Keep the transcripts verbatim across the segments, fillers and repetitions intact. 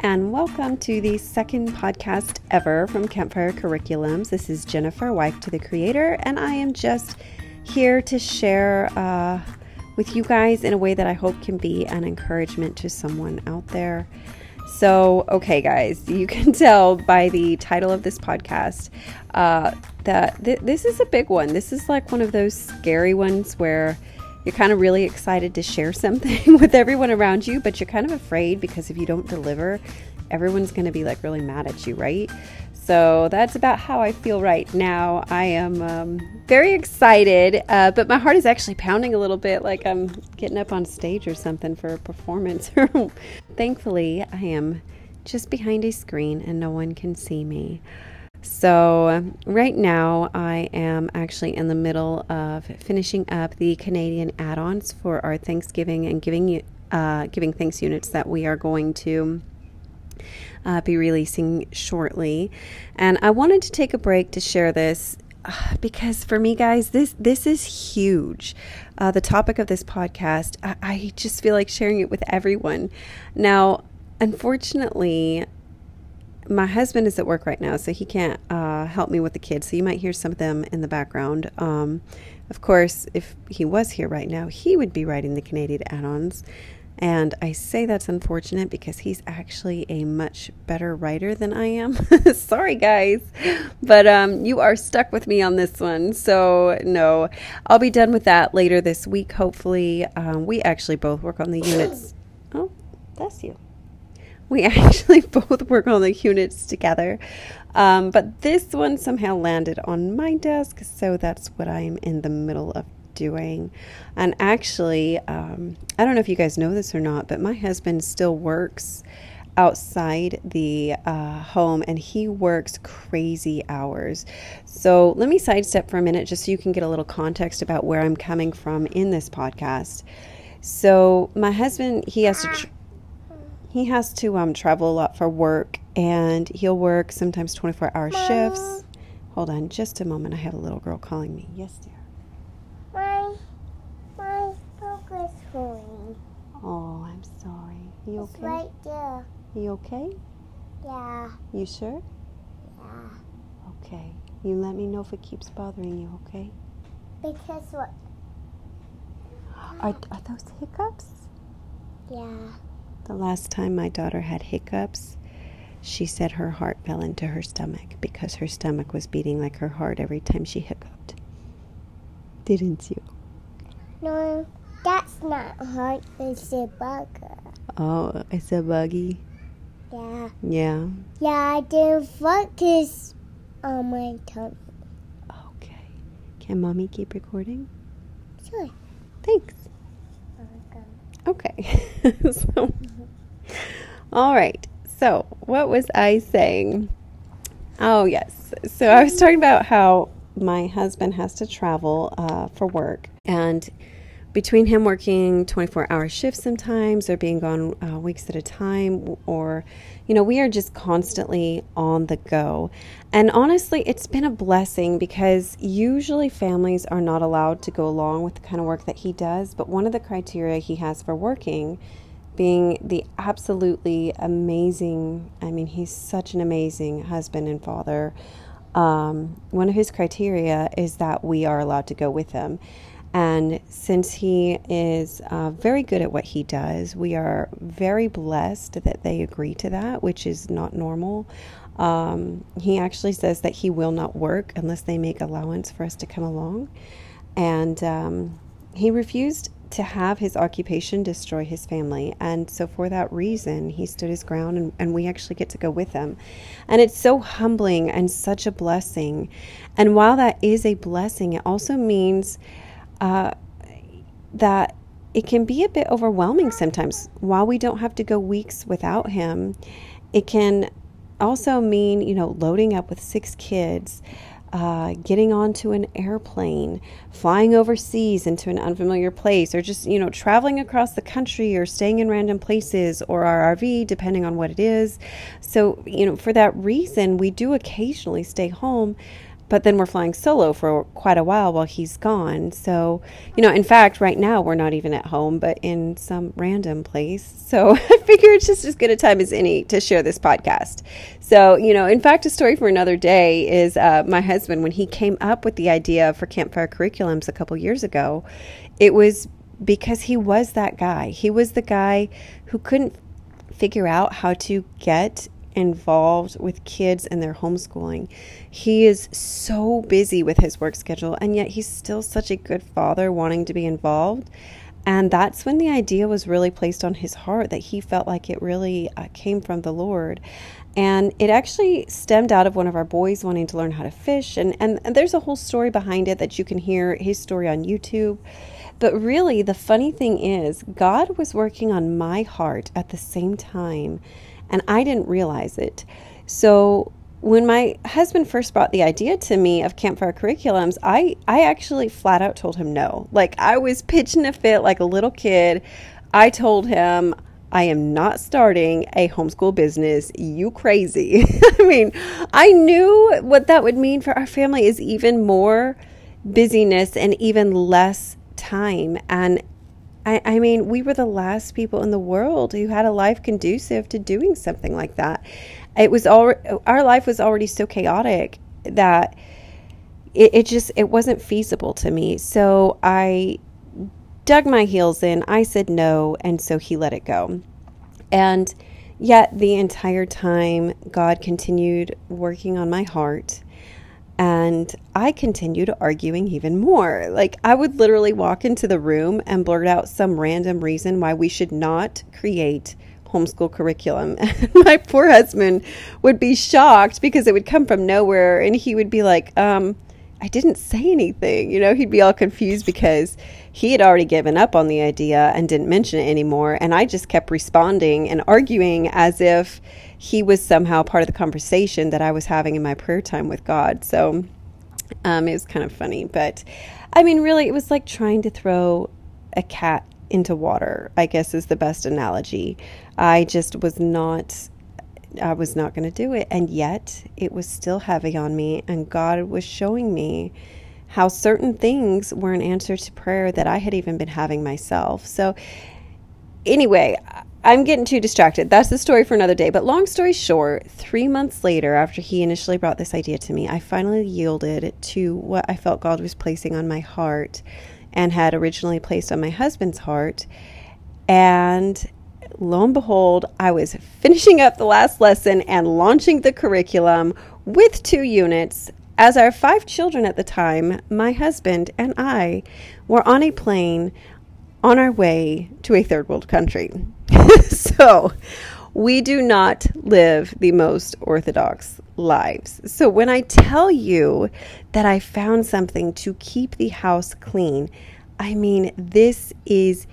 and welcome to the second podcast ever from Campfire Curriculums. This is Jennifer, wife to the creator, and I am just here to share uh, with you guys in a way that I hope can be an encouragement to someone out there. So, okay, guys, you can tell by the title of this podcast uh, that th- this is a big one. This is like one of those scary ones where you're kind of really excited to share something with everyone around you, but you're kind of afraid because if you don't deliver, everyone's going to be like really mad at you, right? So that's about how I feel right now. I am um, very excited, uh, but my heart is actually pounding a little bit like I'm getting up on stage or something for a performance. Thankfully, I am just behind a screen and no one can see me. So right now I am actually in the middle of finishing up the Canadian add-ons for our Thanksgiving and giving uh, giving thanks units that we are going to uh, be releasing shortly. And I wanted to take a break to share this uh, because for me, guys, this this is huge. Uh, the topic of this podcast, I, I just feel like sharing it with everyone. Now, unfortunately, my husband is at work right now, so he can't uh, help me with the kids. So you might hear some of them in the background. Um, of course, if he was here right now, he would be writing the Canadian add-ons. And I say that's unfortunate because he's actually a much better writer than I am. Sorry, guys. But um, you are stuck with me on this one. So, no, I'll be done with that later this week, hopefully. Um, we actually both work on the units. Oh, bless you. We actually both work on the units together, um, but this one somehow landed on my desk, so that's what I'm in the middle of doing. And actually, um, I don't know if you guys know this or not, but my husband still works outside the uh, home, and he works crazy hours. So let me sidestep for a minute just so you can get a little context about where I'm coming from in this podcast. So my husband, he has to... Tr- He has to um, travel a lot for work, and he'll work sometimes twenty-four hour Mama. shifts. Hold on just a moment. I have a little girl calling me. Yes, dear. My, my book is falling. Oh, I'm sorry. You It's okay? right there. You okay? Yeah. You sure? Yeah. Okay. You let me know if it keeps bothering you, okay? Because what? Are, are those hiccups? Yeah. The last time my daughter had hiccups, she said her heart fell into her stomach because her stomach was beating like her heart every time she hiccuped. Didn't you? No, that's not heart. It's a bugger. Oh, it's a buggy? Yeah. Yeah. Yeah, I didn't focus on my tongue. Okay. Can Mommy keep recording? Sure. Thanks. Okay. so, all right. So, what was I saying? Oh, yes. So, I was talking about how my husband has to travel uh, for work. And between him working twenty-four hour shifts sometimes or being gone uh, weeks at a time, or, you know, we are just constantly on the go. And honestly, it's been a blessing because usually families are not allowed to go along with the kind of work that he does. But one of the criteria he has for working, being the absolutely amazing, I mean, he's such an amazing husband and father. Um, one of his criteria is that we are allowed to go with him. And since he is uh, very good at what he does, we are very blessed that they agree to that, which is not normal. Um, he actually says that he will not work unless they make allowance for us to come along. And um, he refused to have his occupation destroy his family. And so for that reason, he stood his ground, and, and we actually get to go with him. And it's so humbling and such a blessing. And while that is a blessing, it also means Uh, that it can be a bit overwhelming sometimes. While we don't have to go weeks without him, it can also mean, you know, loading up with six kids, uh, getting onto an airplane, flying overseas into an unfamiliar place, or just, you know, traveling across the country or staying in random places, or our R V, depending on what it is. So, you know, for that reason, we do occasionally stay home. but then we're flying solo for quite a while while he's gone. So, you know, in fact, right now we're not even at home, but in some random place. So I figure it's just as good a time as any to share this podcast. So, you know, in fact, a story for another day is uh, my husband, when he came up with the idea for Campfire Curriculums a couple years ago, it was because he was that guy. He was the guy who couldn't figure out how to get involved with kids and their homeschooling. He is so busy with his work schedule, and yet he's still such a good father wanting to be involved. And that's when the idea was really placed on his heart, that he felt like it really uh, came from the Lord. And it actually stemmed out of one of our boys wanting to learn how to fish. And, and, and there's a whole story behind it that you can hear his story on YouTube. But really, the funny thing is, God was working on my heart at the same time, and I didn't realize it. So when my husband first brought the idea to me of Campfire Curriculums, I, I actually flat out told him no. Like, I was pitching a fit like a little kid. I told him, I am not starting a homeschool business. You crazy. I mean, I knew what that would mean for our family is even more busyness and even less time. And I, I mean, we were the last people in the world who had a life conducive to doing something like that. It was all, our life was already so chaotic that it, it just, it wasn't feasible to me. So I dug my heels in. I said no. And so he let it go. And yet the entire time, God continued working on my heart. And I continued arguing even more. Like, I would literally walk into the room and blurt out some random reason why we should not create homeschool curriculum. And my poor husband would be shocked because it would come from nowhere. And he would be like, um, I didn't say anything. You know, he'd be all confused because he had already given up on the idea and didn't mention it anymore. And I just kept responding and arguing as if he was somehow part of the conversation that I was having in my prayer time with God. So um, it was kind of funny. But I mean, really, it was like trying to throw a cat into water, I guess is the best analogy. I just was not, I was not going to do it. And yet it was still heavy on me. And God was showing me how certain things were an answer to prayer that I had even been having myself. So anyway, I'm getting too distracted. That's the story for another day. But long story short, three months later, after he initially brought this idea to me, I finally yielded to what I felt God was placing on my heart and had originally placed on my husband's heart. And lo and behold, I was finishing up the last lesson and launching the curriculum with two units. As our five children at the time, my husband and I were on a plane on our way to a third world country. So we do not live the most orthodox lives. So when I tell you that I found something to keep the house clean, I mean, this is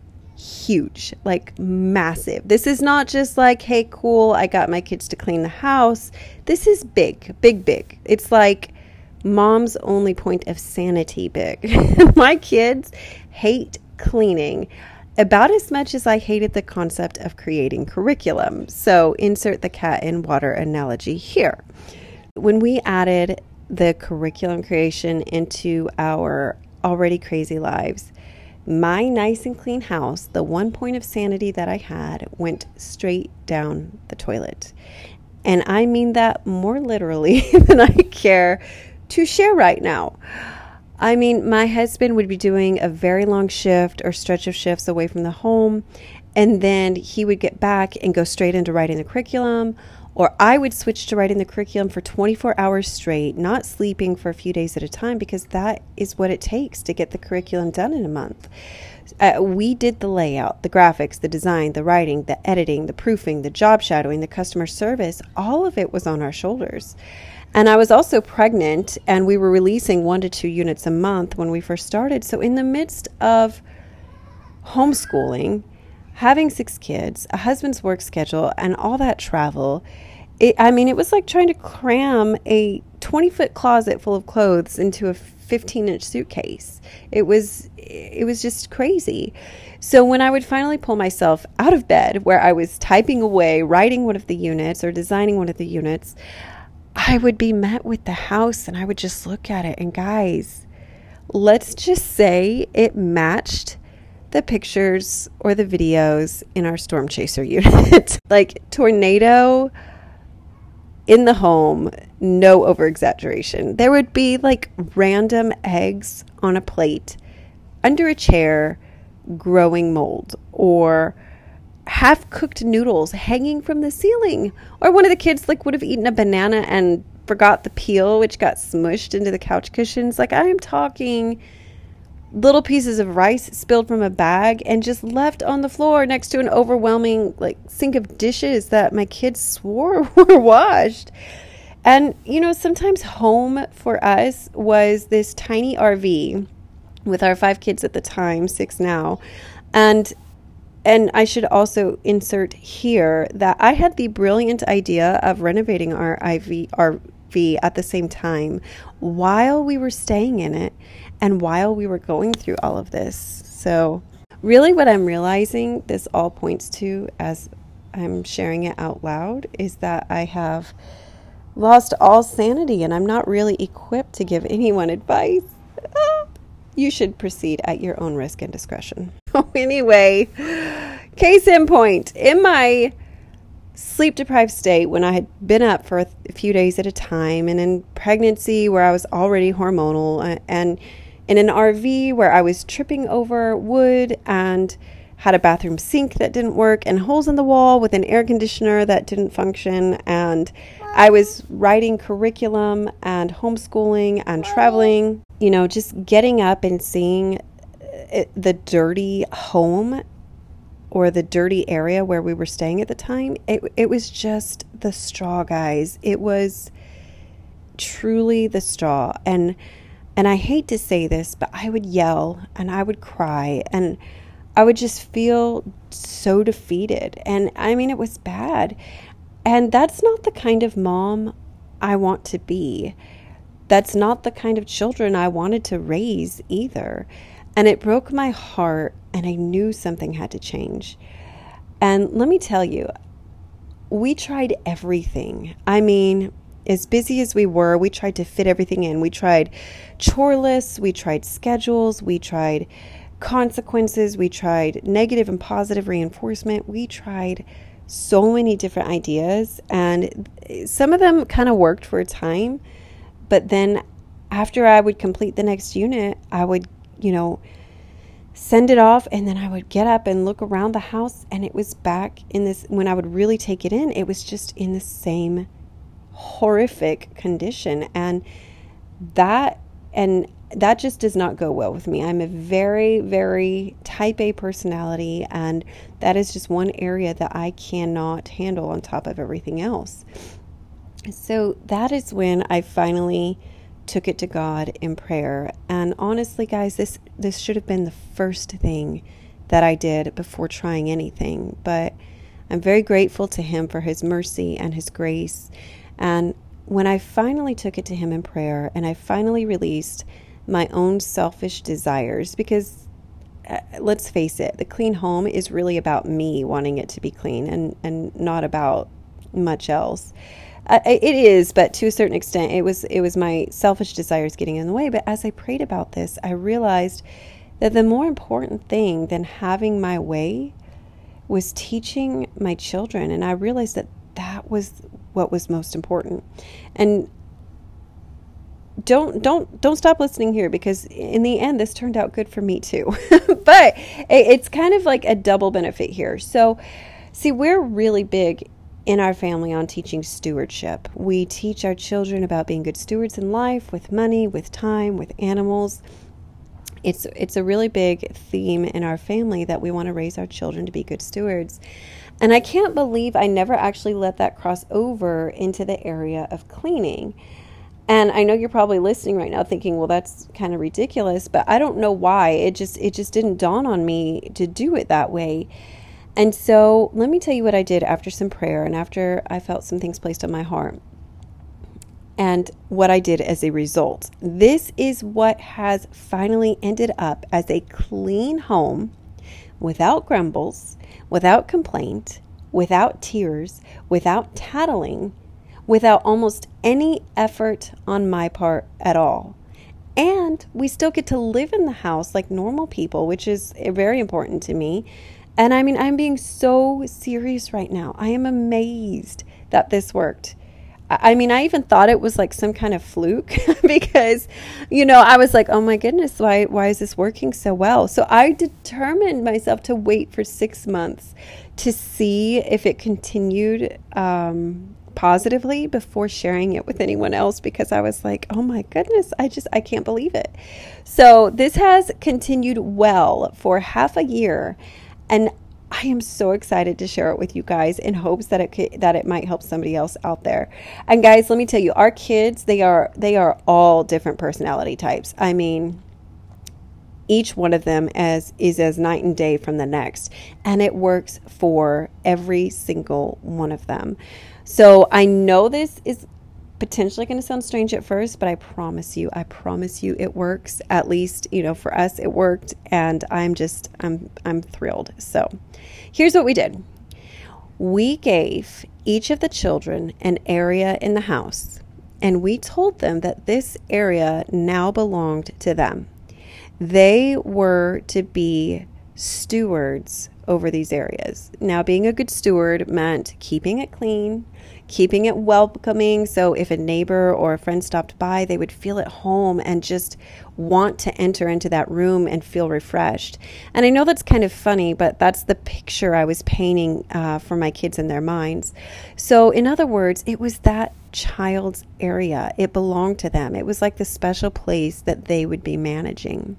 huge, like massive. This is not just like, hey, cool, I got my kids to clean the house. This is big, big, big. It's like mom's only point of sanity big. My kids hate cleaning about as much as I hated the concept of creating curriculum. So insert the cat in water analogy here. When we added the curriculum creation into our already crazy lives, my nice and clean house, the one point of sanity that I had, went straight down the toilet. And I mean that more literally than I care to share right now. I mean, my husband would be doing a very long shift or stretch of shifts away from the home, and then he would get back and go straight into writing the curriculum, or I would switch to writing the curriculum for twenty-four hours straight, not sleeping for a few days at a time, because that is what it takes to get the curriculum done in a month. Uh, we did the layout, the graphics, the design, the writing, the editing, the proofing, the job shadowing, the customer service. All of it was on our shoulders. And I was also pregnant, and we were releasing one to two units a month when we first started. So in the midst of homeschooling, having six kids, a husband's work schedule, and all that travel, it, I mean, it was like trying to cram a twenty-foot closet full of clothes into a fifteen-inch suitcase. It was, it was just crazy. So when I would finally pull myself out of bed, where I was typing away, writing one of the units or designing one of the units, I would be met with the house and I would just look at it. And guys, let's just say it matched the pictures or the videos in our storm chaser unit. Like tornado in the home, no over exaggeration. There would be like random eggs on a plate under a chair, growing mold, or half-cooked noodles hanging from the ceiling, or one of the kids like would have eaten a banana and forgot the peel, which got smushed into the couch cushions. Like, I am talking little pieces of rice spilled from a bag and just left on the floor next to an overwhelming like sink of dishes that my kids swore were washed. And you know, sometimes home for us was this tiny R V with our five kids at the time, six now. And And I should also insert here that I had the brilliant idea of renovating our I V R V at the same time while we were staying in it and while we were going through all of this. So really what I'm realizing this all points to as I'm sharing it out loud is that I have lost all sanity and I'm not really equipped to give anyone advice. Ah. You should proceed at your own risk and discretion. Oh, anyway, case in point, in my sleep-deprived state when I had been up for a few days at a time, and in pregnancy where I was already hormonal, and in an R V where I was tripping over wood and had a bathroom sink that didn't work and holes in the wall with an air conditioner that didn't function, and I was writing curriculum and homeschooling and traveling. You know, just getting up and seeing it, the dirty home or the dirty area where we were staying at the time, it, it was just the straw, guys. It was truly the straw. And and I hate to say this, but I would yell and I would cry and I would just feel so defeated. And I mean, it was bad. And that's not the kind of mom I want to be. That's not the kind of children I wanted to raise either. And it broke my heart, and I knew something had to change. And let me tell you, we tried everything. I mean, as busy as we were, we tried to fit everything in. We tried chore lists, we tried schedules, we tried consequences, we tried negative and positive reinforcement. We tried so many different ideas, and some of them kind of worked for a time. But then after I would complete the next unit, I would, you know, send it off, and then I would get up and look around the house, and it was back in this, when I would really take it in, it was just in the same horrific condition. And that, and that just does not go well with me. I'm a very, very type A personality, and that is just one area that I cannot handle on top of everything else. So that is when I finally took it to God in prayer. And honestly, guys, this, this should have been the first thing that I did before trying anything. But I'm very grateful to Him for His mercy and His grace. And when I finally took it to Him in prayer, and I finally released my own selfish desires, because uh, let's face it, the clean home is really about me wanting it to be clean, and, and not about much else. Uh, it is, but to a certain extent, it was it was my selfish desires getting in the way. But as I prayed about this, I realized that the more important thing than having my way was teaching my children. And I realized that that was what was most important. And don't don't don't stop listening here, because in the end, this turned out good for me too. But it's kind of like a double benefit here. So, see, we're really big in our family on teaching stewardship. We teach our children about being good stewards in life, with money, with time, with animals. It's it's a really big theme in our family that we want to raise our children to be good stewards. And I can't believe I never actually let that cross over into the area of cleaning. And I know you're probably listening right now thinking, well, that's kind of ridiculous, but I don't know why. It just it just didn't dawn on me to do it that way. And so let me tell you what I did after some prayer and after I felt some things placed on my heart, and what I did as a result. This is what has finally ended up as a clean home, without grumbles, without complaint, without tears, without tattling, without almost any effort on my part at all. And we still get to live in the house like normal people, which is very important to me. And I mean, I'm being so serious right now. I am amazed that this worked. I mean, I even thought it was like some kind of fluke because, you know, I was like, oh my goodness, why, why is this working so well? So I determined myself to wait for six months to see if it continued um, positively before sharing it with anyone else, because I was like, oh my goodness, I just, I can't believe it. So this has continued well for half a year, and I am so excited to share it with you guys in hopes that it could, that it might help somebody else out there. And guys, let me tell you, our kids, they are they are all different personality types. I mean, each one of them as is as night and day from the next, and it works for every single one of them. So I know this is potentially going to sound strange at first, but I promise you, I promise you it works. At least, you know, for us it worked, and I'm just I'm I'm thrilled. So here's what we did. We gave each of the children an area in the house, and we told them that this area now belonged to them. They were to be stewards over these areas. Now, being a good steward meant keeping it clean, keeping it welcoming. So if a neighbor or a friend stopped by, they would feel at home and just want to enter into that room and feel refreshed. And I know that's kind of funny, but that's the picture I was painting uh, for my kids in their minds. So in other words, it was that child's area. It belonged to them. It was like the special place that they would be managing.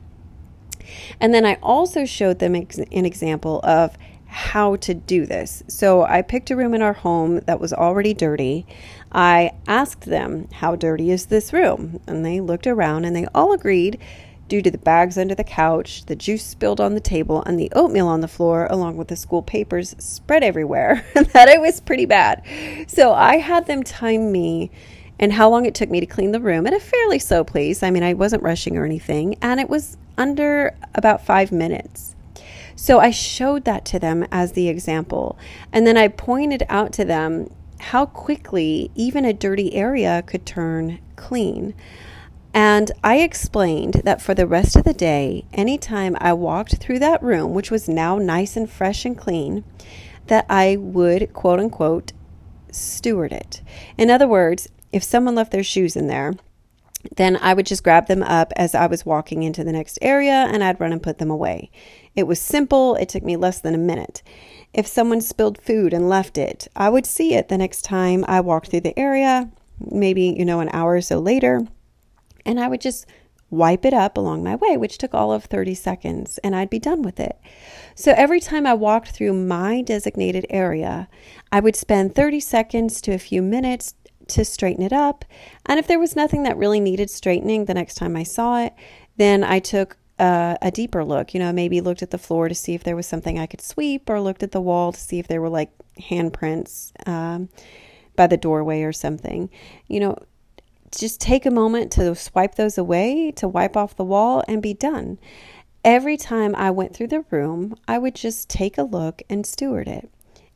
And then I also showed them ex- an example of how to do this. So I picked a room in our home that was already dirty. I asked them, how dirty is this room? And they looked around and they all agreed, due to the bags under the couch, the juice spilled on the table, and the oatmeal on the floor, along with the school papers spread everywhere, that it was pretty bad. So I had them time me and how long it took me to clean the room at a fairly slow pace. I mean, I wasn't rushing or anything, and it was under about five minutes. So I showed that to them as the example. And then I pointed out to them how quickly even a dirty area could turn clean. And I explained that for the rest of the day, anytime I walked through that room, which was now nice and fresh and clean, that I would, quote unquote, steward it. In other words, if someone left their shoes in there, then I would just grab them up as I was walking into the next area, and I'd run and put them away. It was simple. It took me less than a minute. If someone spilled food and left it, I would see it the next time I walked through the area, maybe, you know, an hour or so later, and I would just wipe it up along my way, which took all of thirty seconds, and I'd be done with it. So every time I walked through my designated area, I would spend thirty seconds to a few minutes to straighten it up. And if there was nothing that really needed straightening the next time I saw it, then I took uh, a deeper look, you know, maybe looked at the floor to see if there was something I could sweep, or looked at the wall to see if there were like handprints um, by the doorway or something. You know, just take a moment to swipe those away, to wipe off the wall, and be done. Every time I went through the room, I would just take a look and steward it.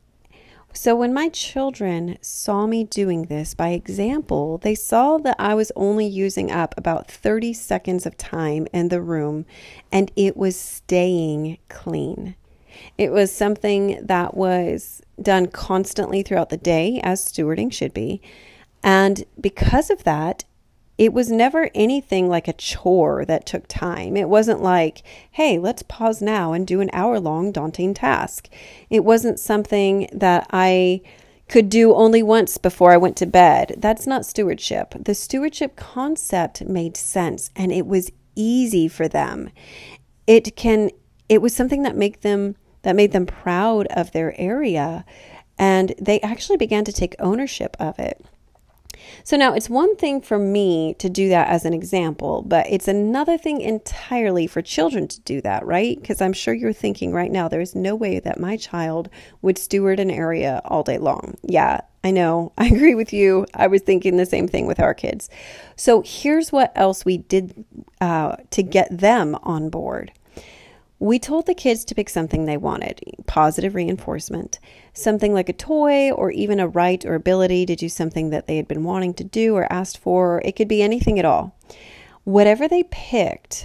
So when my children saw me doing this by example, they saw that I was only using up about thirty seconds of time in the room, and it was staying clean. It was something that was done constantly throughout the day, as stewarding should be. And because of that, it was never anything like a chore that took time. It wasn't like, hey, let's pause now and do an hour-long daunting task. It wasn't something that I could do only once before I went to bed. That's not stewardship. The stewardship concept made sense, and it was easy for them. It can. It was something that made them that made them proud of their area, and they actually began to take ownership of it. So now it's one thing for me to do that as an example, but it's another thing entirely for children to do that, right? Because I'm sure you're thinking right now, there's no way that my child would steward an area all day long. Yeah, I know. I agree with you. I was thinking the same thing with our kids. So here's what else we did uh, to get them on board. We told the kids to pick something they wanted, positive reinforcement, something like a toy or even a right or ability to do something that they had been wanting to do or asked for. It could be anything at all. Whatever they picked,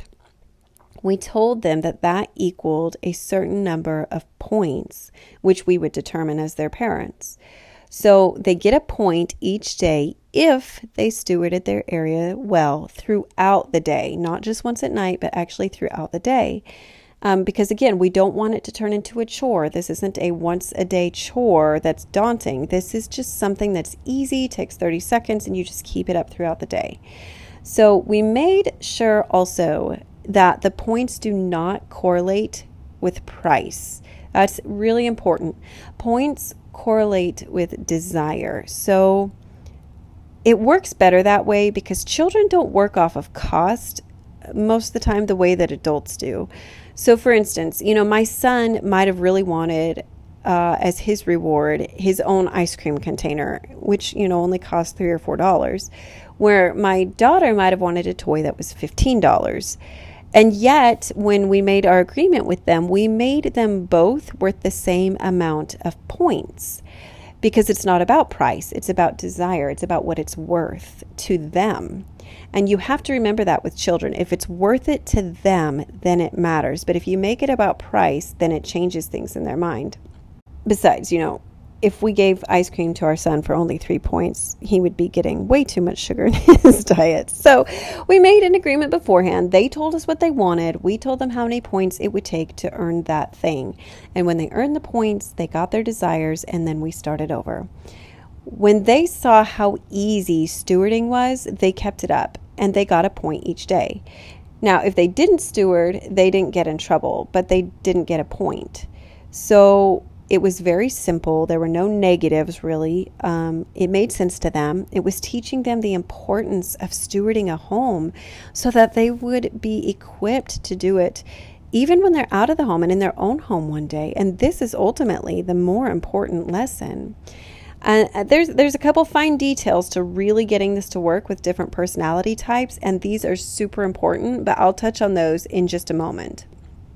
we told them that that equaled a certain number of points, which we would determine as their parents. So they get a point each day if they stewarded their area well throughout the day, not just once at night, but actually throughout the day. Um, because again, we don't want it to turn into a chore. This isn't a once a day chore that's daunting. This is just something that's easy, takes thirty seconds, and you just keep it up throughout the day. So we made sure also that the points do not correlate with price. That's really important. Points correlate with desire. So it works better that way because children don't work off of cost most of the time the way that adults do. So for instance, you know, my son might have really wanted uh, as his reward his own ice cream container, which, you know, only cost three or four dollars, where my daughter might have wanted a toy that was fifteen dollars. And yet, when we made our agreement with them, we made them both worth the same amount of points because it's not about price. It's about desire. It's about what it's worth to them. And you have to remember that with children. If it's worth it to them, then it matters. But if you make it about price, then it changes things in their mind. Besides, you know, if we gave ice cream to our son for only three points, he would be getting way too much sugar in his diet. So we made an agreement beforehand. They told us what they wanted. We told them how many points it would take to earn that thing. And when they earned the points, they got their desires, and then we started over. When they saw how easy stewarding was, they kept it up, and they got a point each day. Now, if they didn't steward, they didn't get in trouble, but they didn't get a point. So it was very simple. There were no negatives, really. Um, it made sense to them. It was teaching them the importance of stewarding a home so that they would be equipped to do it even when they're out of the home and in their own home one day. And this is ultimately the more important lesson. And uh, there's there's a couple fine details to really getting this to work with different personality types, and these are super important, but I'll touch on those in just a moment.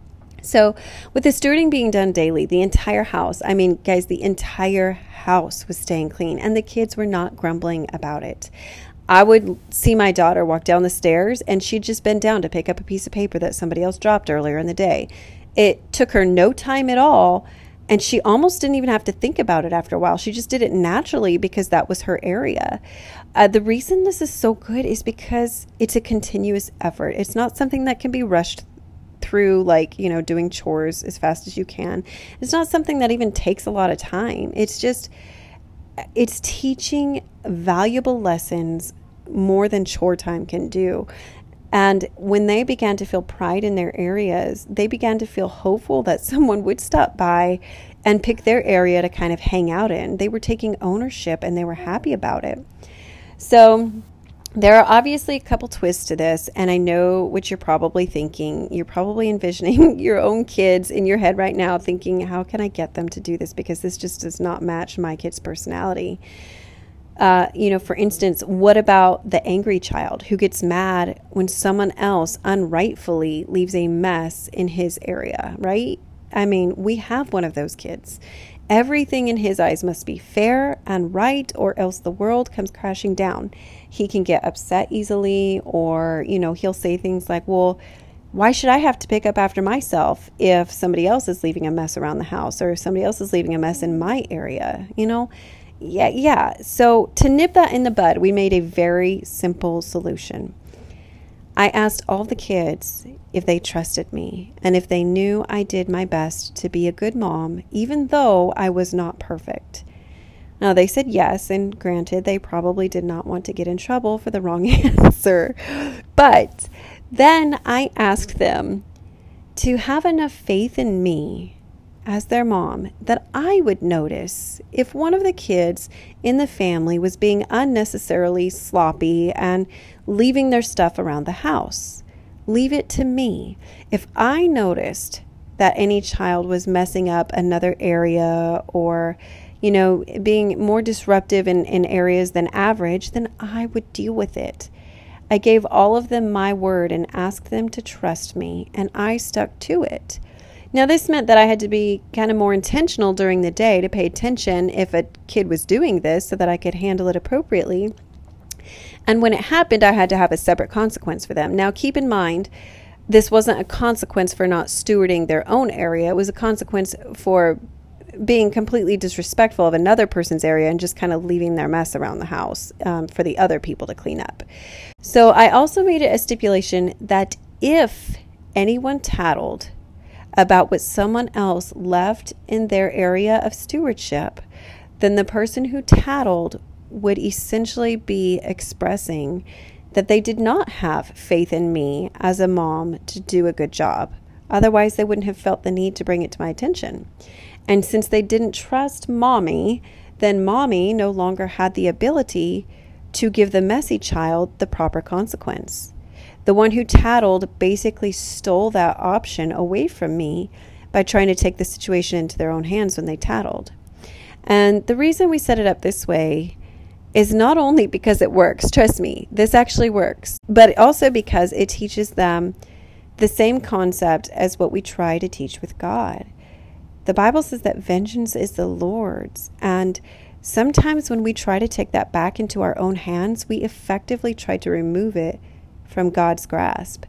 So with the stewarding being done daily, the entire house, I mean, guys, the entire house was staying clean, and the kids were not grumbling about it. I would see my daughter walk down the stairs, and she'd just bend down to pick up a piece of paper that somebody else dropped earlier in the day. It took her no time at all, and she almost didn't even have to think about it after a while. She just did it naturally because that was her area. Uh, the reason this is so good is because it's a continuous effort. It's not something that can be rushed through, like, you know, doing chores as fast as you can. It's not something that even takes a lot of time. It's just, it's teaching valuable lessons more than chore time can do. And when they began to feel pride in their areas, they began to feel hopeful that someone would stop by and pick their area to kind of hang out in. They were taking ownership and they were happy about it. So there are obviously a couple twists to this, and I know what you're probably thinking. You're probably envisioning your own kids in your head right now thinking, how can I get them to do this? Because this just does not match my kid's personality. Uh, you know, for instance, what about the angry child who gets mad when someone else unrightfully leaves a mess in his area, right? I mean, we have one of those kids. Everything in his eyes must be fair and right, or else the world comes crashing down. He can get upset easily, or, you know, he'll say things like, well, why should I have to pick up after myself if somebody else is leaving a mess around the house, or if somebody else is leaving a mess in my area, you know? Yeah, yeah. So to nip that in the bud, we made a very simple solution. I asked all the kids if they trusted me and if they knew I did my best to be a good mom, even though I was not perfect. Now, they said yes, and granted, they probably did not want to get in trouble for the wrong answer. But then I asked them to have enough faith in me as their mom that I would notice if one of the kids in the family was being unnecessarily sloppy and leaving their stuff around the house. Leave it to me. If I noticed that any child was messing up another area, or, you know, being more disruptive in, in areas than average, then I would deal with it. I gave all of them my word and asked them to trust me, and I stuck to it. Now, this meant that I had to be kind of more intentional during the day to pay attention if a kid was doing this so that I could handle it appropriately. And when it happened, I had to have a separate consequence for them. Now, keep in mind, this wasn't a consequence for not stewarding their own area. It was a consequence for being completely disrespectful of another person's area and just kind of leaving their mess around the house um, for the other people to clean up. So I also made it a stipulation that if anyone tattled about what someone else left in their area of stewardship, then the person who tattled would essentially be expressing that they did not have faith in me as a mom to do a good job. Otherwise, they wouldn't have felt the need to bring it to my attention. And since they didn't trust mommy, then mommy no longer had the ability to give the messy child the proper consequence. The one who tattled basically stole that option away from me by trying to take the situation into their own hands when they tattled. And the reason we set it up this way is not only because it works, trust me, this actually works, but also because it teaches them the same concept as what we try to teach with God. The Bible says that vengeance is the Lord's, and sometimes when we try to take that back into our own hands, we effectively try to remove it from God's grasp.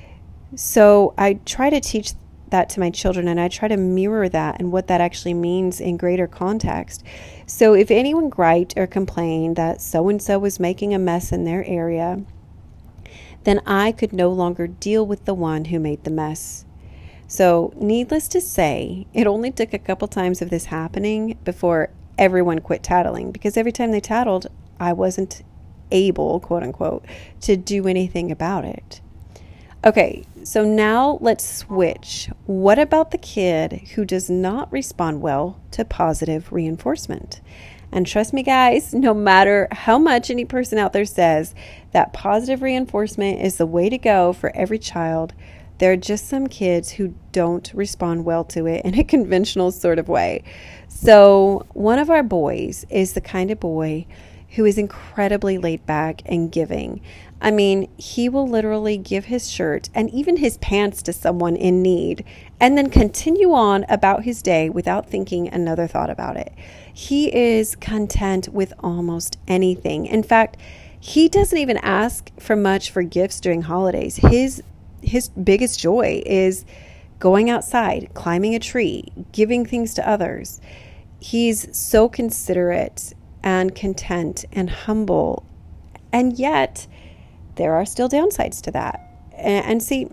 So I try to teach that to my children, and I try to mirror that and what that actually means in greater context. So if anyone griped or complained that so-and-so was making a mess in their area, then I could no longer deal with the one who made the mess. So needless to say, it only took a couple times of this happening before everyone quit tattling, because every time they tattled, I wasn't able, quote unquote, to do anything about it. Okay, so now let's switch. What about the kid who does not respond well to positive reinforcement? And trust me, guys, no matter how much any person out there says that positive reinforcement is the way to go for every child, there are just some kids who don't respond well to it in a conventional sort of way. So one of our boys is the kind of boy who is incredibly laid back and giving. I mean, he will literally give his shirt and even his pants to someone in need and then continue on about his day without thinking another thought about it. He is content with almost anything. In fact, he doesn't even ask for much for gifts during holidays. His his biggest joy is going outside, climbing a tree, giving things to others. He's so considerate and content and humble, and yet there are still downsides to that. And, and see,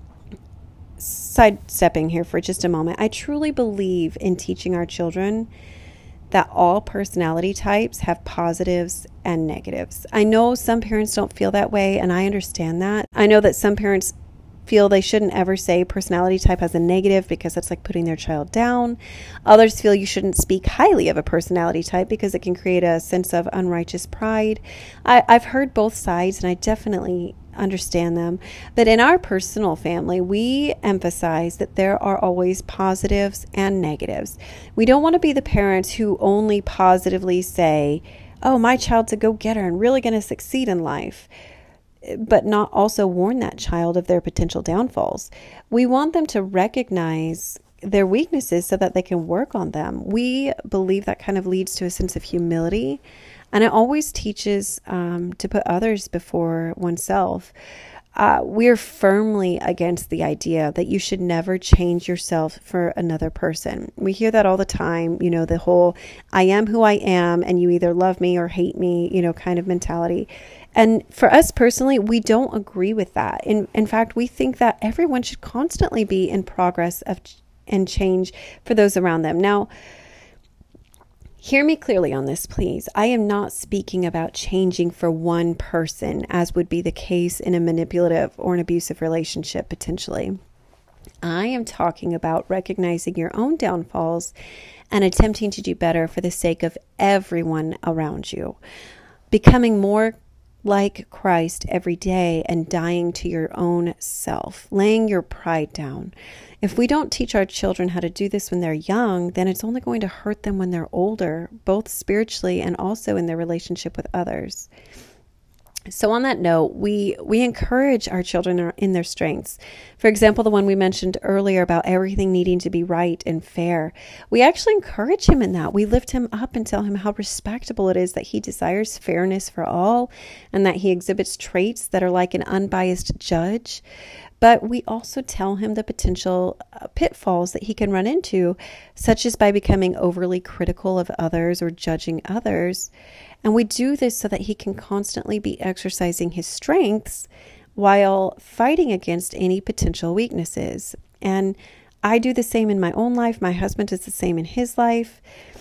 sidestepping here for just a moment, I truly believe in teaching our children that all personality types have positives and negatives. I know some parents don't feel that way, and I understand that. I know that some parents feel they shouldn't ever say personality type has a negative because that's like putting their child down. Others feel you shouldn't speak highly of a personality type because it can create a sense of unrighteous pride. I, I've heard both sides, and I definitely understand them. But in our personal family, we emphasize that there are always positives and negatives. We don't want to be the parents who only positively say, oh, my child's a go-getter and really going to succeed in life, but not also warn that child of their potential downfalls. We want them to recognize their weaknesses so that they can work on them. We believe that kind of leads to a sense of humility, and it always teaches um, to put others before oneself. Uh, we're firmly against the idea that you should never change yourself for another person. We hear that all the time, you know, the whole I am who I am and you either love me or hate me, you know, kind of mentality. And for us personally, we don't agree with that. In in fact, we think that everyone should constantly be in progress of and change for those around them. Now, hear me clearly on this, please. I am not speaking about changing for one person, as would be the case in a manipulative or an abusive relationship, potentially. I am talking about recognizing your own downfalls and attempting to do better for the sake of everyone around you. Becoming more like Christ every day and dying to your own self, laying your pride down. If we don't teach our children how to do this when they're young, then it's only going to hurt them when they're older, both spiritually and also in their relationship with others. So on that note, we we encourage our children in their strengths. For example, the one we mentioned earlier about everything needing to be right and fair. We actually encourage him in that. We lift him up and tell him how respectable it is that he desires fairness for all and that he exhibits traits that are like an unbiased judge. But we also tell him the potential pitfalls that he can run into, such as by becoming overly critical of others or judging others. And we do this so that he can constantly be exercising his strengths while fighting against any potential weaknesses. And I do the same in my own life. My husband does the same in his life.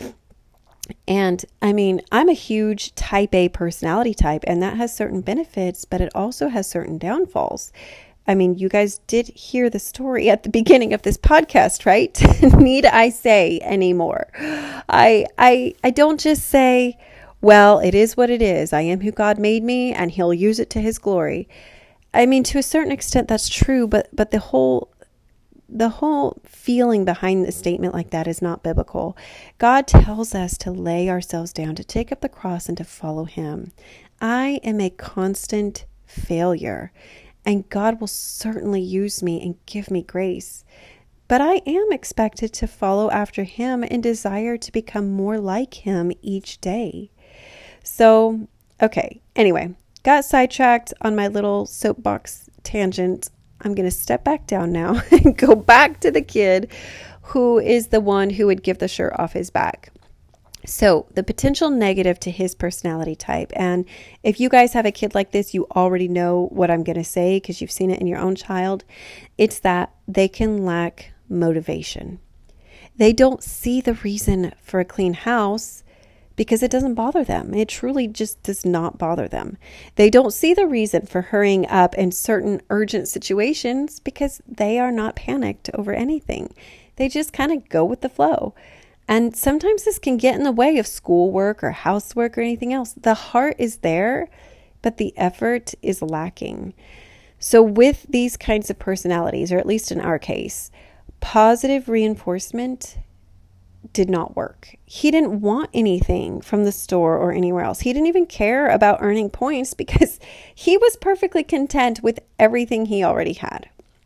And I mean, I'm a huge type A personality type, and that has certain benefits, but it also has certain downfalls. I mean, you guys did hear the story at the beginning of this podcast, right? Need I say anymore? I I I don't just say, well, it is what it is. I am who God made me, and he'll use it to his glory. I mean, to a certain extent, that's true, but but the whole the whole feeling behind the statement like that is not biblical. God tells us to lay ourselves down, to take up the cross, and to follow him. I am a constant failure, and God will certainly use me and give me grace. But I am expected to follow after him and desire to become more like him each day. So, okay, anyway, got sidetracked on my little soapbox tangent. I'm going to step back down now and go back to the kid who is the one who would give the shirt off his back. So the potential negative to his personality type, and if you guys have a kid like this, you already know what I'm going to say because you've seen it in your own child. It's that they can lack motivation. They don't see the reason for a clean house because it doesn't bother them. It truly just does not bother them. They don't see the reason for hurrying up in certain urgent situations because they are not panicked over anything. They just kind of go with the flow. And sometimes this can get in the way of schoolwork or housework or anything else. The heart is there, but the effort is lacking. So with these kinds of personalities, or at least in our case, positive reinforcement did not work. He didn't want anything from the store or anywhere else. He didn't even care about earning points because he was perfectly content with everything he already had.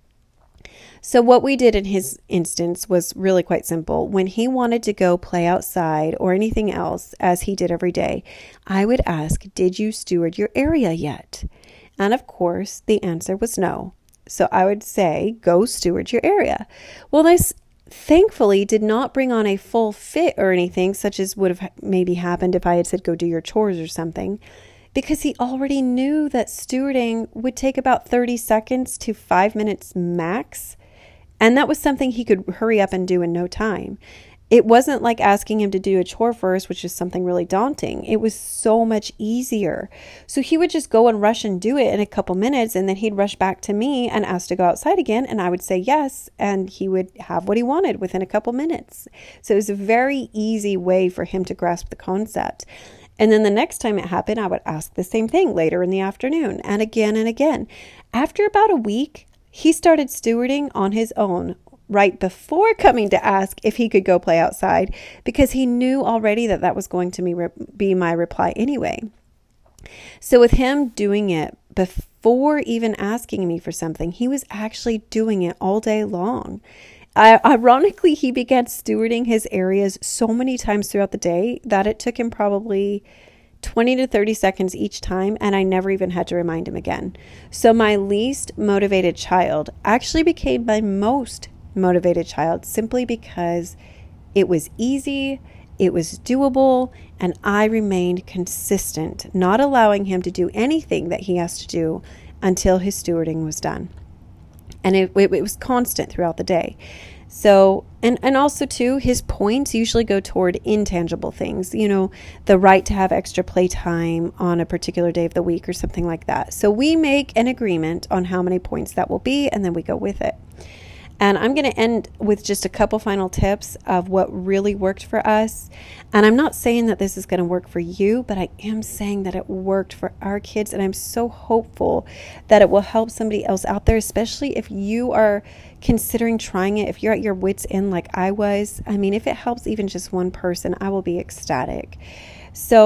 So what we did in his instance was really quite simple. When he wanted to go play outside or anything else, as he did every day, I would ask, did you steward your area yet? And of course, the answer was no. So I would say, go steward your area. Well, this thankfully did not bring on a full fit or anything, such as would have maybe happened if I had said, go do your chores or something, because he already knew that stewarding would take about thirty seconds to five minutes max. And that was something he could hurry up and do in no time. It wasn't like asking him to do a chore first, which is something really daunting. It was so much easier. So he would just go and rush and do it in a couple minutes, and then he'd rush back to me and ask to go outside again, and I would say yes, and he would have what he wanted within a couple minutes. So it was a very easy way for him to grasp the concept. And then the next time it happened, I would ask the same thing later in the afternoon, and again and again. After about a week, he started stewarding on his own right before coming to ask if he could go play outside, because he knew already that that was going to be, be my reply anyway. So with him doing it before even asking me for something, he was actually doing it all day long. I, ironically, he began stewarding his areas so many times throughout the day that it took him probably twenty to thirty seconds each time, and I never even had to remind him again. So my least motivated child actually became my most motivated child, simply because it was easy, it was doable, and I remained consistent, not allowing him to do anything that he has to do until his stewarding was done. And it, it, it was constant throughout the day. So, and, and also too, his points usually go toward intangible things, you know, the right to have extra playtime on a particular day of the week or something like that. So we make an agreement on how many points that will be, and then we go with it. And I'm going to end with just a couple final tips of what really worked for us. And I'm not saying that this is going to work for you, but I am saying that it worked for our kids. And I'm so hopeful that it will help somebody else out there, especially if you are considering trying it. If you're at your wits' end like I was, I mean, if it helps even just one person, I will be ecstatic. So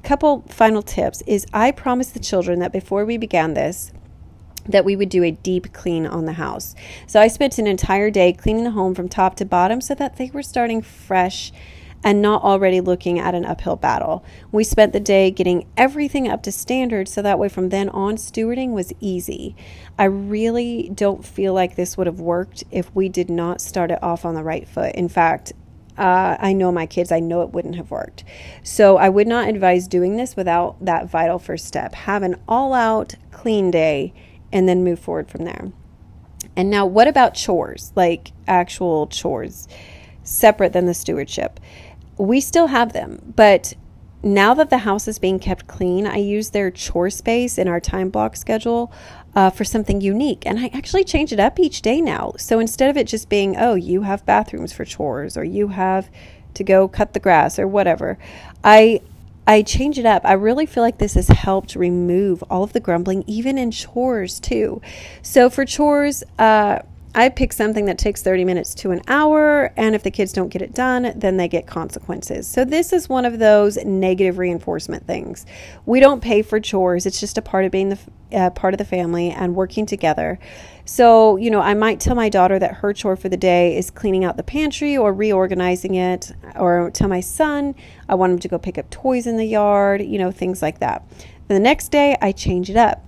couple final tips is I promised the children that before we began this, that we would do a deep clean on the house. So I spent an entire day cleaning the home from top to bottom so that they were starting fresh and not already looking at an uphill battle. We spent the day getting everything up to standard so that way from then on stewarding was easy. I really don't feel like this would have worked if we did not start it off on the right foot. In fact, uh, I know my kids, I know it wouldn't have worked. So I would not advise doing this without that vital first step. Have an all-out clean day and then move forward from there. And now what about chores, like actual chores, separate than the stewardship? We still have them, but now that the house is being kept clean, I use their chore space in our time block schedule uh, for something unique. And I actually change it up each day now. So instead of it just being, oh, you have bathrooms for chores or you have to go cut the grass or whatever, I I change it up. I really feel like this has helped remove all of the grumbling, even in chores too. So for chores, uh, I pick something that takes thirty minutes to an hour, and if the kids don't get it done, then they get consequences. So this is one of those negative reinforcement things. We don't pay for chores. It's just a part of being the uh, part of the family and working together. So, you know, I might tell my daughter that her chore for the day is cleaning out the pantry or reorganizing it, or tell my son I want him to go pick up toys in the yard, you know, things like that. Then the next day I change it up.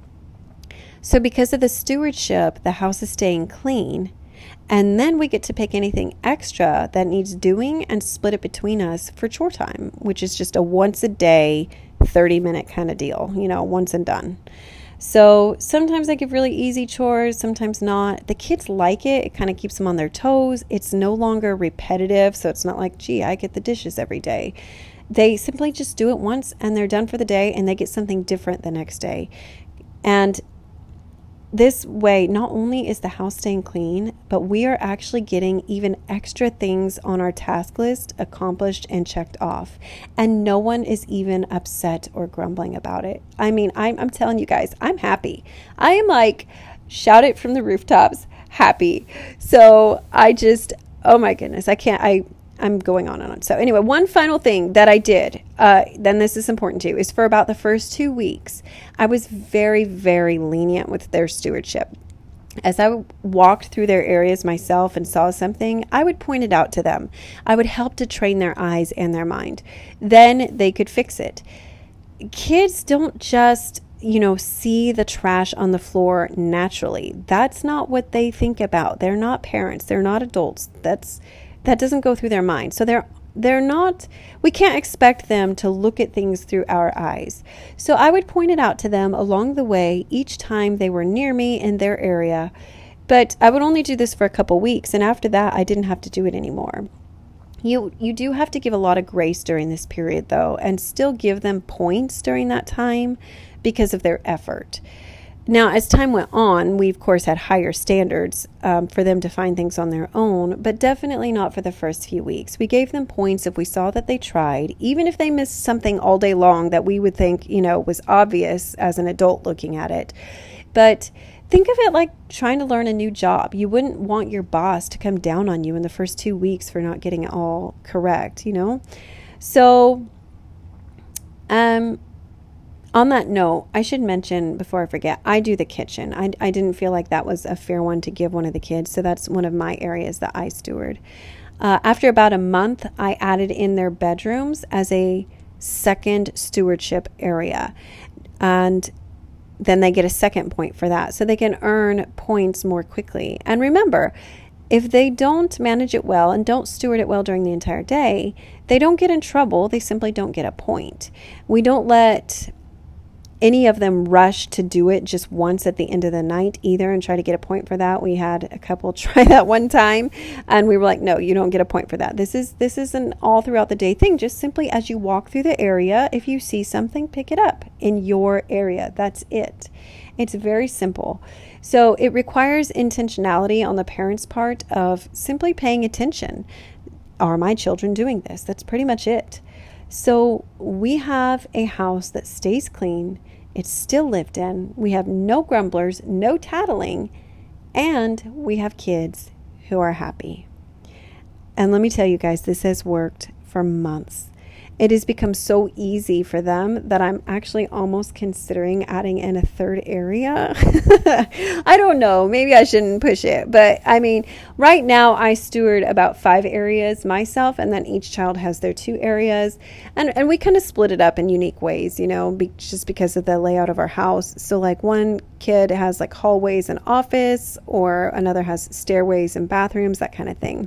So because of the stewardship, the house is staying clean, and then we get to pick anything extra that needs doing and split it between us for chore time, which is just a once a day, thirty minute kind of deal, you know, once and done. So sometimes I give really easy chores, sometimes not. The kids like it. It kind of keeps them on their toes. It's no longer repetitive, so it's not like, gee, I get the dishes every day. They simply just do it once and they're done for the day, and they get something different the next day. And this way, not only is the house staying clean, but we are actually getting even extra things on our task list accomplished and checked off. And no one is even upset or grumbling about it. I mean, I'm, I'm telling you guys, I'm happy. I am like, shout it from the rooftops, happy. So I just, oh my goodness, I can't, I, I'm going on and on. So anyway, one final thing that I did, uh, then this is important too, is for about the first two weeks, I was very, very lenient with their stewardship. As I walked through their areas myself and saw something, I would point it out to them. I would help to train their eyes and their mind. Then they could fix it. Kids don't just, you know, see the trash on the floor naturally. That's not what they think about. They're not parents. They're not adults. That's That doesn't go through their mind. So they're they're not, we can't expect them to look at things through our eyes. So I would point it out to them along the way each time they were near me in their area. But I would only do this for a couple weeks, and after that I didn't have to do it anymore. You you do have to give a lot of grace during this period though, and still give them points during that time because of their effort. Now, as time went on, we, of course, had higher standards um, for them to find things on their own, but definitely not for the first few weeks. We gave them points if we saw that they tried, even if they missed something all day long that we would think, you know, was obvious as an adult looking at it. But think of it like trying to learn a new job. You wouldn't want your boss to come down on you in the first two weeks for not getting it all correct, you know? So, um... on that note, I should mention before I forget, I do the kitchen. I, I didn't feel like that was a fair one to give one of the kids, so that's one of my areas that I steward. Uh, after about a month, I added in their bedrooms as a second stewardship area, and then they get a second point for that, so they can earn points more quickly. And remember, if they don't manage it well and don't steward it well during the entire day, they don't get in trouble. They simply don't get a point. We don't let any of them rush to do it just once at the end of the night either and try to get a point for that. We had a couple try that one time, and we were like, no, you don't get a point for that. This is this is an all throughout the day thing. Just simply as you walk through the area, if you see something, pick it up in your area. That's it. It's very simple. So it requires intentionality on the parents' part of simply paying attention. Are my children doing this? That's pretty much it. So we have a house that stays clean. It's still lived in. We have no grumblers, no tattling, and we have kids who are happy. And let me tell you guys, this has worked for months. it has become so easy for them that I'm actually almost considering adding in a third area. I don't know. Maybe I shouldn't push it. But I mean, right now I steward about five areas myself, and then each child has their two areas. And, and we kind of split it up in unique ways, you know, be, just because of the layout of our house. So like one kid has like hallways and office, or another has stairways and bathrooms, that kind of thing.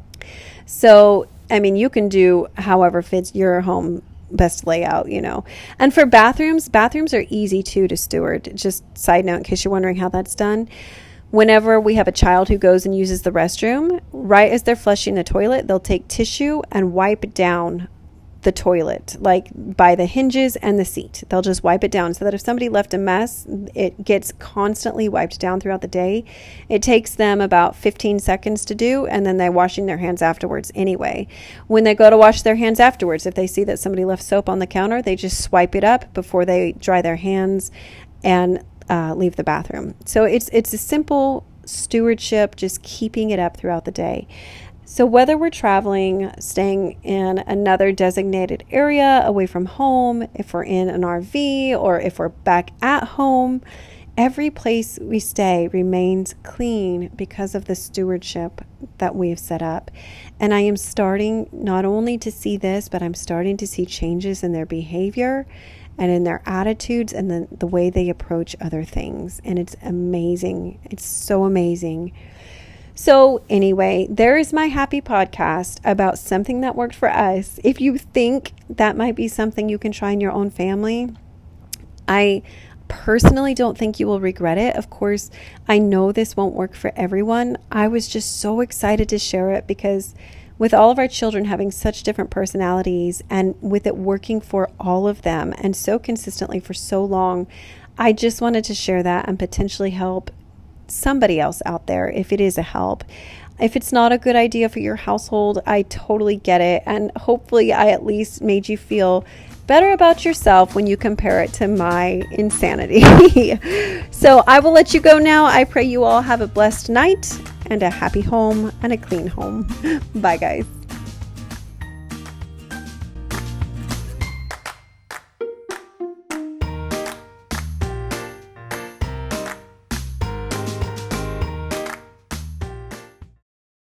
So, I mean, you can do however fits your home best layout, you know. And for bathrooms, bathrooms are easy too to steward. Just side note, in case you're wondering how that's done. Whenever we have a child who goes and uses the restroom, right as they're flushing the toilet, they'll take tissue and wipe down the toilet, like by the hinges and the seat. They'll just wipe it down so that if somebody left a mess, it gets constantly wiped down throughout the day. It takes them about fifteen seconds to do, and then they're washing their hands afterwards anyway. When they go to wash their hands afterwards, if they see that somebody left soap on the counter, they just swipe it up before they dry their hands and uh, leave the bathroom. So it's it's a simple stewardship, just keeping it up throughout the day. So whether we're traveling, staying in another designated area away from home, if we're in an R V, or if we're back at home, every place we stay remains clean because of the stewardship that we've set up. And I am starting not only to see this, but I'm starting to see changes in their behavior and in their attitudes and the, the way they approach other things. And it's amazing. It's so amazing. So anyway, there is my happy podcast about something that worked for us. If you think that might be something you can try in your own family, I personally don't think you will regret it. Of course, I know this won't work for everyone. I was just so excited to share it because with all of our children having such different personalities and with it working for all of them and so consistently for so long, I just wanted to share that and potentially help somebody else out there if it is a help. If it's not a good idea for your household, I totally get it. And hopefully I at least made you feel better about yourself when you compare it to my insanity. So I will let you go now. I pray you all have a blessed night and a happy home and a clean home. Bye, guys.